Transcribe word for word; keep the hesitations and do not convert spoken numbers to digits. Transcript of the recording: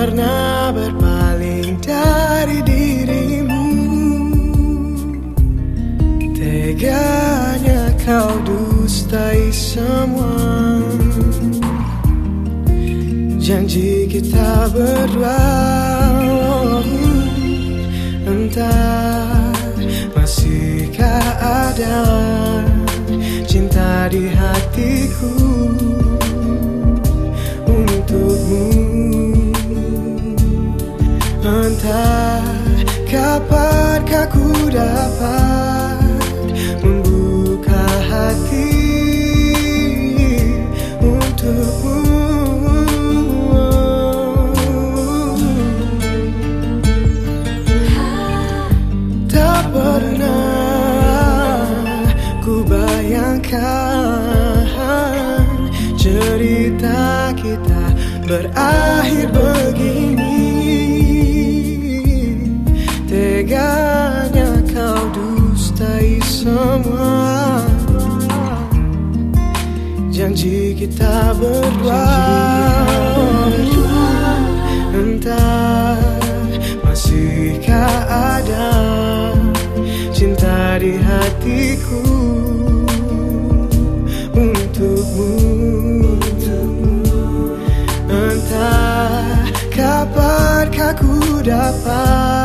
pernah berpaling dari dirimu. Teganya kau dustai semua janji kita berdua. Entah masihkah ada cinta di hatiku untukmu. Entah kapankah ku dapat membuka hati untukmu. Tak pernah ku bayangkan cerita kita berakhir begini. Teganya kau dustai semua janji kita berdua. Entah masihkah ada cinta di hatiku untukmu. Entah kapankah ku dapat